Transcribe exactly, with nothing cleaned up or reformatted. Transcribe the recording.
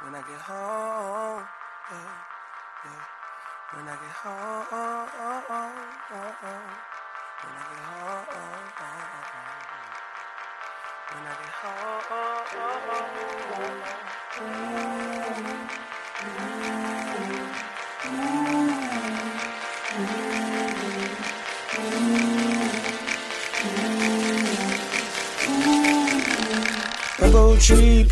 When I get home, yeah, yeah. When I get home, when I get home, when I get home. Rainbow tree.